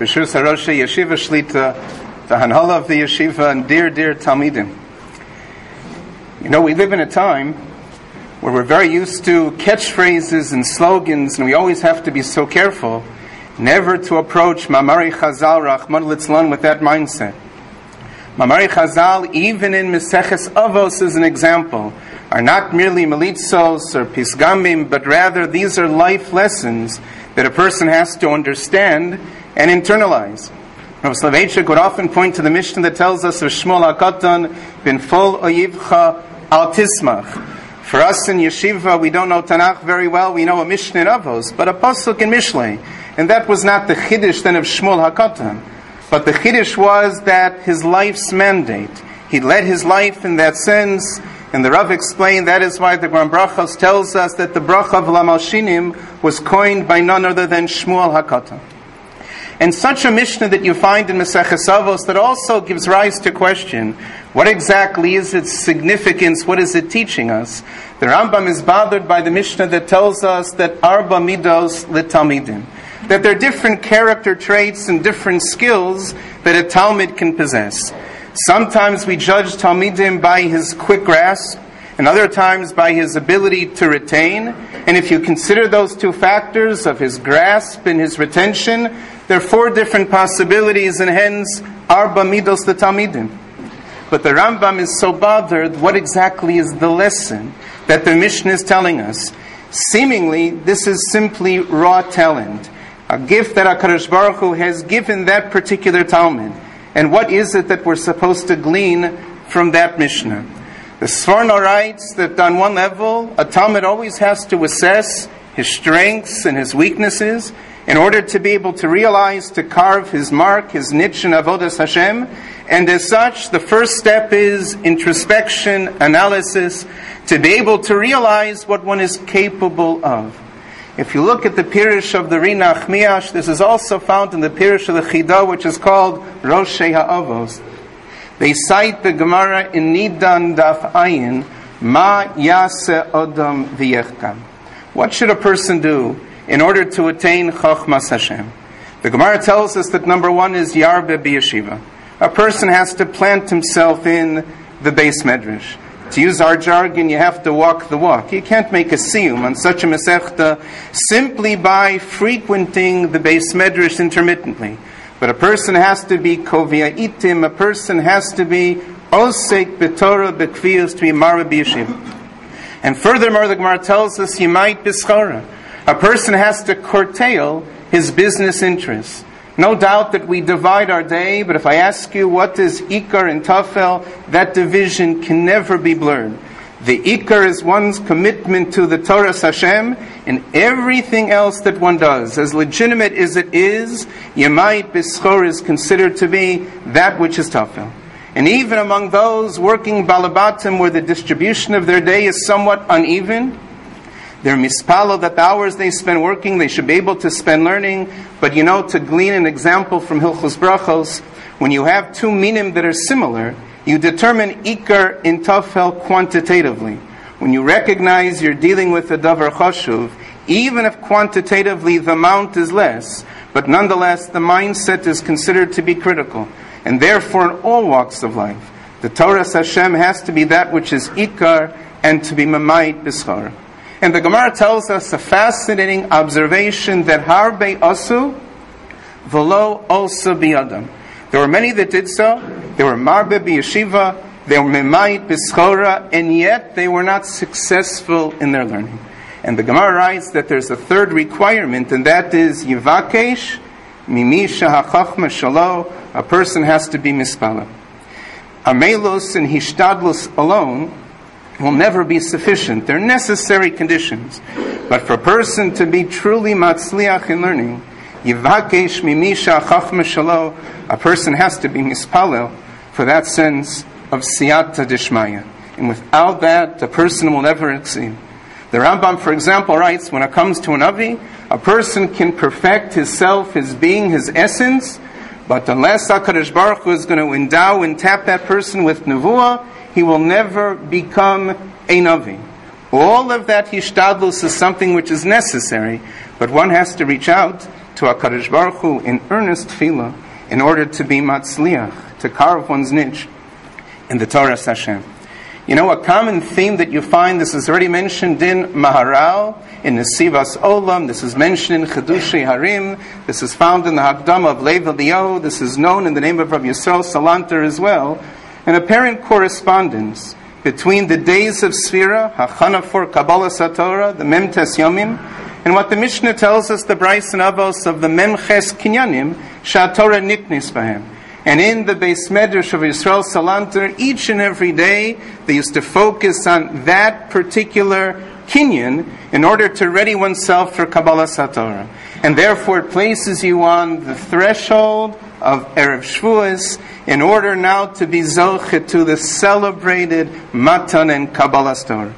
B'shus HaRosh Yeshiva Shlita, the Hanhala of the Yeshiva, and dear Talmidim. You know, we live in a time where we're very used to catchphrases and slogans, and we always have to be so careful never to approach Mamari Chazal Rahman Litzlan with that mindset. Mamari Chazal, even in Meseches Avos as an example, are not merely melitzos or pisgamim, but rather these are life lessons that a person has to understand and internalize. Rav Soloveitchik would often point to the Mishnah that tells us of Shmuel HaKatan, bin fol oyivcha al tismach. For us in Yeshiva, we don't know Tanakh very well. We know a Mishnah in Avos, but a pasuk in Mishlei. And that was not the Chiddush then of Shmuel HaKatan. But the Chiddush was that his life's mandate. He led his life in that sense. And the Rav explained that is why the Gram Brachos tells us that the Bracha of Lamalshinim was coined by none other than Shmuel HaKatan. And such a Mishnah that you find in Meseches Avos that also gives rise to question, what exactly is its significance? What is it teaching us? The Rambam is bothered by the Mishnah that tells us that Arba Midos L'Talmidim, that there are different character traits and different skills that a Talmid can possess. Sometimes we judge Talmidim by his quick grasp, and other times by his ability to retain. And if you consider those two factors of his grasp and his retention, there are four different possibilities, and hence Arba Midos L'Talmidim. But the Rambam is so bothered, what exactly is the lesson that the Mishnah is telling us? Seemingly, this is simply raw talent, a gift that HaKadosh Baruch Hu has given that particular Talmud. And what is it that we're supposed to glean from that Mishnah? The Sforno writes that on one level, a Talmud always has to assess his strengths and his weaknesses in order to be able to realize, to carve his mark, his niche in Avodas Hashem. And as such, the first step is introspection, analysis, to be able to realize what one is capable of. If you look at the Pirush of the Rina Achmiyash, this is also found in the Pirush of the Chidah, which is called Roshei HaAvos. They cite the Gemara in Nidan Daf Ayin, Ma Yaseh Odom V'Yechkam. What should a person do in order to attain Chochmas Hashem? The Gemara tells us that number one is Yarbe B'Yeshiva. A person has to plant himself in the Beis Medrash. To use our jargon, you have to walk the walk. You can't make a siyum on such a Masechta simply by frequenting the Beis Medrash intermittently. But a person has to be kovia itim, a person has to be osek b'torah b'kviyos, to be mara b'yeshiva. And furthermore, the Gemara tells us, yimait b'schora. A person has to curtail his business interests. No doubt that we divide our day, but if I ask you what is Ikar and Tafel, that division can never be blurred. The Ikar is one's commitment to the Torah Hashem, and everything else that one does, as legitimate as it is, Yemait B'Schor is considered to be that which is Tafel. And even among those working Balabatim, where the distribution of their day is somewhat uneven, they're mispalo that the hours they spend working, they should be able to spend learning. But you know, to glean an example from Hilchos Brachos, when you have two minim that are similar, you determine Ikar in Tafel quantitatively. When you recognize you're dealing with a Davar Chashuv, even if quantitatively the amount is less, but nonetheless the mindset is considered to be critical. And therefore in all walks of life, the Torah Hashem has to be that which is Ikar and to be Mamait B'Schor. And the Gemara tells us a fascinating observation that Harbe Asu V'lo Osa B'Yadam. There were many that did so. They were Marbe B'Yeshiva, they were Memait B'Schora, and yet they were not successful in their learning. And the Gemara writes that there's a third requirement, and that is Yivakesh Mimisha HaChachma Shalo. A person has to be Mispala. Amelus and Hishtadlus alone will never be sufficient. They're necessary conditions. But for a person to be truly matzliach in learning, Yivakesh Mimisha Chachma Shalo, a person has to be mispalel for that sense of siyata dishmaya. And without that, the person will never exceed. The Rambam, for example, writes, when it comes to an avi, a person can perfect his self, his being, his essence, but unless HaKadosh Baruch Hu is going to endow and tap that person with nevuah, he will never become a Navi. All of that hishtadlus is something which is necessary, but one has to reach out to HaKadosh Baruch Hu in earnest tefillah in order to be matzliach, to carve one's niche in the Torah Hashem. You know, a common theme that you find, this is already mentioned in Maharal, in Nesivas Olam, this is mentioned in Chedushi Harim, this is found in the Hakdama of Lev Eliyahu, this is known in the name of Rabbi Yisrael Salanter as well, an apparent correspondence between the days of Sfira, Hachana for Kabbalah Satorah, the Memtes Yomim, and what the Mishnah tells us, the Brais and Avos of the Memches Kinyanim, Shatorah Niknis Bahem. And in the Beis Medrash of Yisrael Salanter, each and every day, they used to focus on that particular kinyan in order to ready oneself for Kabbalah Satorah. And therefore it places you on the threshold of Erev Shavuos in order now to be zochet to the celebrated Matan and Kabbalah Satorah.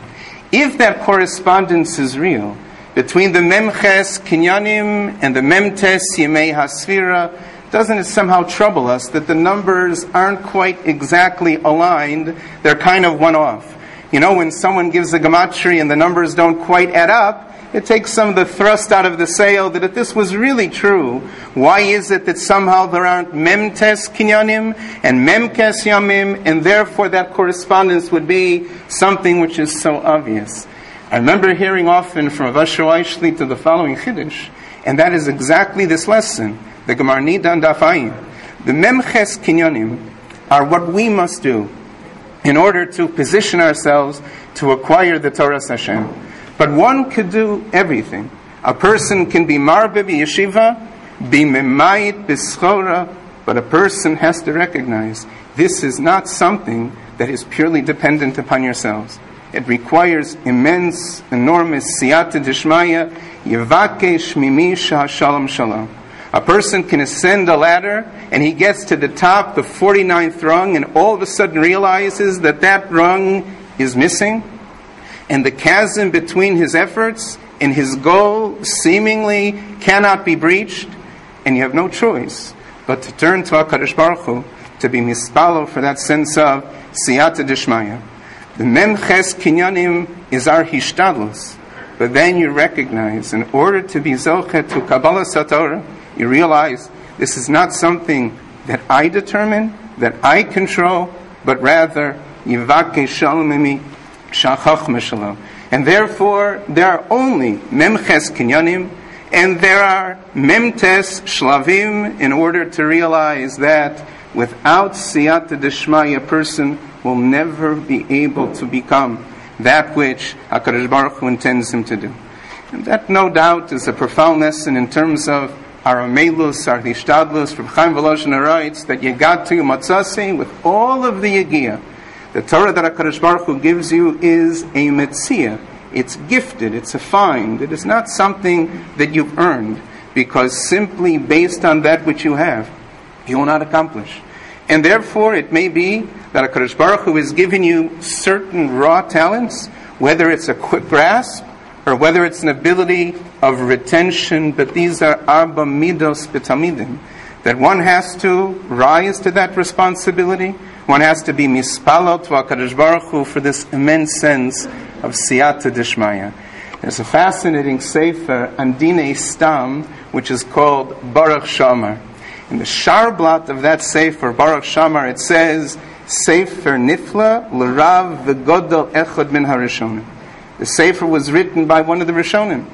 If that correspondence is real between the Memches Kinyanim and the Memtes Yemei HaSfira, doesn't it somehow trouble us that the numbers aren't quite exactly aligned? They're kind of one-off. You know, when someone gives a gematria and the numbers don't quite add up, it takes some of the thrust out of the sail that if this was really true, why is it that somehow there aren't Memtes Kinyanim and Memkes Yamim, and therefore that correspondence would be something which is so obvious? I remember hearing often from Avasho Eichli to the following Chiddush, and that is exactly this lesson. The Gemara Nida and Daf Ayin. The Memches Kinyanim are what we must do in order to position ourselves to acquire the Torah Hashem. But one could do everything. A person can be marbe b'yeshiva, be memayit b'schora, but a person has to recognize this is not something that is purely dependent upon yourselves. It requires immense, enormous siyata d'shmaya, yevakesh mimi shalom shalom. A person can ascend a ladder and he gets to the top, the 49th rung, and all of a sudden realizes that that rung is missing, and the chasm between his efforts and his goal seemingly cannot be breached, and you have no choice but to turn to HaKadosh Baruch Hu to be mispalo for that sense of siyata d'shmaya. The Memches Kinyanim is our hishtadlus, but then you recognize in order to be zochet to Kabbalah Satorah, you realize this is not something that I determine, that I control, but rather Yivake Shalom Mimi Shachach Shalom. And therefore, there are only Memches Kinyanim, and there are Memtes Shlavim, in order to realize that without Siyata D'Shmaya, a person will never be able to become that which HaKadosh Baruch Hu intends him to do. And that, no doubt, is a profound lesson in terms of our amelus, our hishtadlus. From Chaim Volozhin writes that Yegatu Matzasi, with all of the Yegiya, the Torah that HaKadosh Baruch Hu gives you is a metzia. It's gifted, it's a find. It is not something that you've earned, because simply based on that which you have, you will not accomplish. And therefore, it may be that HaKadosh Baruch Hu has given you certain raw talents, whether it's a quick grasp, or whether it's an ability of retention, but these are arba midos b'talmidim, that one has to rise to that responsibility. One has to be mispalot to HaKadosh Baruch Hu for this immense sense of siyata d'shmaya. There's a fascinating sefer on Dinei Stam, which is called Baruch Shamar. In the sharblat of that sefer, Baruch Shamar, it says, Sefer Nifla l'Rav v'Godol Echad min HaRishonim. The sefer was written by one of the Rishonim.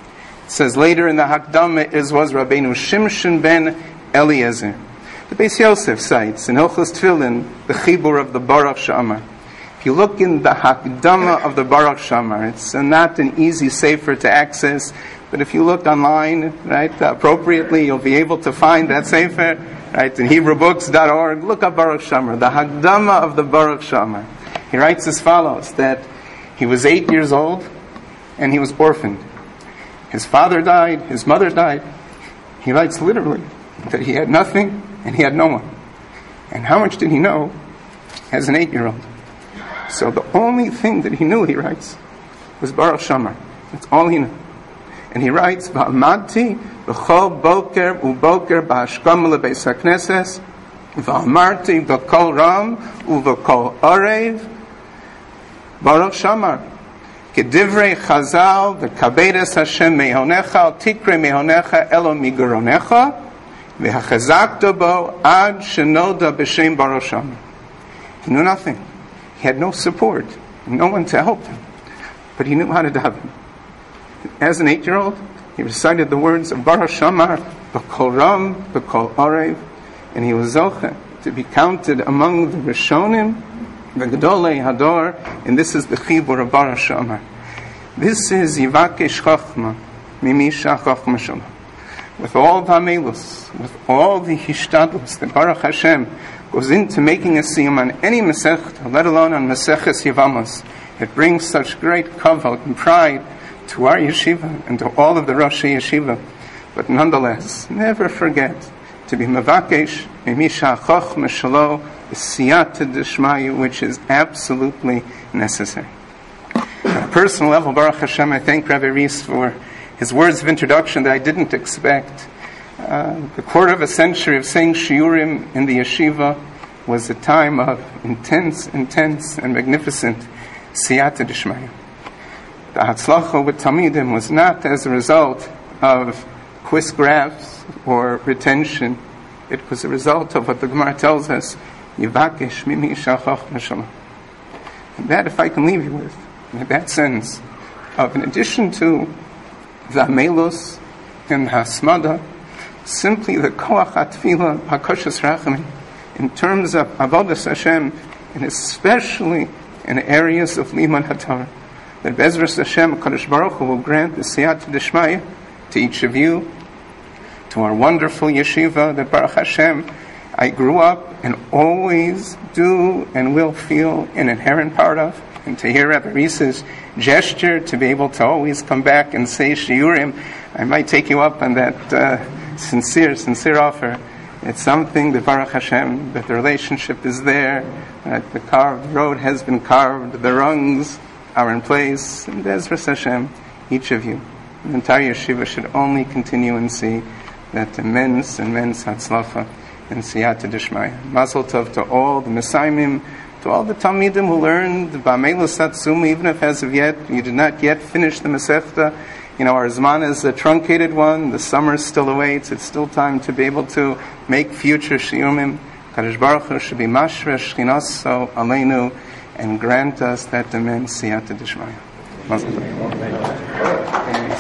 It says later in the Hakdama, it was Rabbeinu Shimshon ben Eliezer. The Beis Yosef cites in Hilchos Tefillin the chibur of the Baruch Shamar. If you look in the Hakdama of the Baruch Shamar, it's not an easy sefer to access, but if you look online, right, appropriately, you'll be able to find that sefer, right, in HebrewBooks.org. Look up Baruch Shamar, the Hakdama of the Baruch Shamar. He writes as follows, that he was 8 years old and he was orphaned. His father died, his mother died. He writes literally that he had nothing and he had no one. And how much did he know as an 8-year-old? So the only thing that he knew, he writes, was Baruch Shamar. That's all he knew. And he writes, V'amadti v'chol boker u'boker ba'ashkam lebeis hakneses v'amarti v'kol ram u'v'kol arev Baruch Shamar. Kedivrei Chazal, v'kabedes Hashem mehonecha, al tikre mehonecha elo migaronecha, v'hachazakta bo ad shenoda b'shem Baruch Shama. He knew nothing. He had no support, no one to help him. But he knew how to daven. As an 8-year-old, he recited the words of Baruch Shamar, B'kol Ram, B'kol Arev, and he was zoche to be counted among the Rishonim, the Gedolei Hador, and this is the Chibur of Baruch Shamar. This is Yivakesh Chachma, Mimisha Chachma Shalom. With all the Amelus, with all the Hishtadlus that Baruch Hashem goes into making a siyum on any Masechta, let alone on Maseches Yevamos, it brings such great kavod and pride to our yeshiva and to all of the Rosh Yeshiva. But nonetheless, never forget to be Mavakesh, Mimisha Chachma Shalo, the Siyata Dishmayu, which is absolutely necessary. On a personal level, Baruch Hashem, I thank Rabbi Rees for his words of introduction that I didn't expect. The quarter of a century of saying shiurim in the yeshiva was a time of intense and magnificent siyata d'shmaya. The hatzlacha with Talmidim was not as a result of quiz graphs or retention. It was a result of what the Gemara tells us, Yivakesh mimi shachach mashallah. And that, if I can leave you with that sense of, in addition to the amelus and the hasmada, simply the koach atfila hakoshas rachamim, in terms of avodas Hashem, and especially in areas of liman haTorah, that Bezras Hashem, Kadosh Baruch Hu, will grant the siyata d'shmaya to each of you, to our wonderful yeshiva that Baruch Hashem I grew up and always do and will feel an inherent part of. And to hear Rabbi Rees's gesture to be able to always come back and say shiurim, I might take you up on that sincere offer. It's something that Baruch Hashem, that the relationship is there, that the road has been carved, the rungs are in place, and Bezras Hashem, each of you, the entire yeshiva should only continue and see that immense hatzlacha and siyata d'shmaya. Mazel tov to all the Mesaimim, to all the Talmidim who learned the Ba'amelus Satsuma, even if as of yet you did not yet finish the Masechta. Our Zman is a truncated one. The summer still awaits. It's still time to be able to make future shiurim. Kadosh Baruch Hu should be mashresh chinaso aleinu and grant us that immense siyata d'shmaya. Mazel tov.